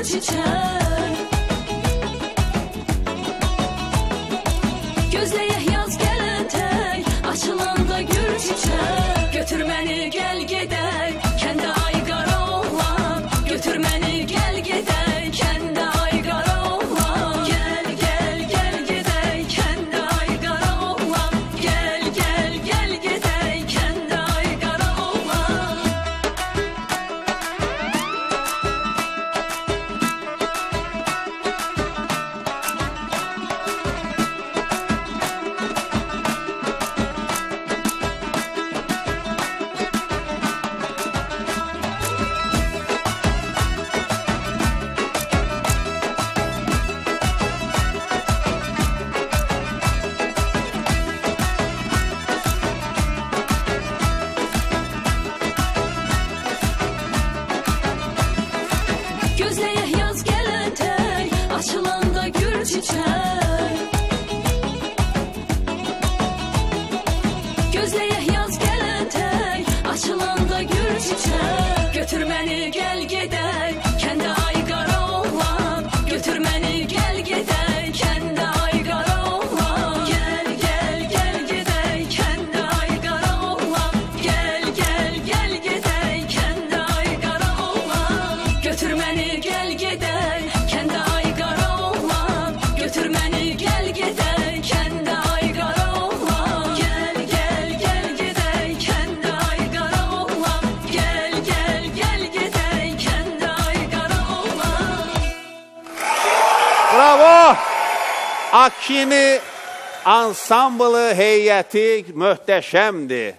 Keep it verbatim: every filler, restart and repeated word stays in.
gül çiçek. Gözleyək yaz gələn tək, açılanda gül çiçek. Götür məni gəl gedək, kəndə ay qara oğlan. Götür məni gəl gedək, kəndə ay qara oğlan. Gəl gəl gəl gedək, kəndə ay qara oğlan. Gəl gəl gəl gedək, kəndə ay qara oğlan. Gözleyək yaz gələn tək, açılanda gül çiçek. Gözleyək yaz gələn tək, açılanda gül çiçek. Götür məni gəl gedək, kəndə ay qara oğlan. Götür məni gəl gedək, kəndə ay qara oğlan. Gəl gəl gəl gedək, kəndə ay qara oğlan. Gəl gəl gəl gedək, kəndə ay qara oğlan. Götür məni gəl gedək, kəndə ay qara oğlan. Götür məni gəl gedək, kəndə ay qara oğlan. Gəl gəl gəl gedək, kəndə ay qara oğlan. Gəl gəl gəl gedək, kəndə ay qara oğlan. Bravo! Akini ansamblı heyəti möhtəşəmdir.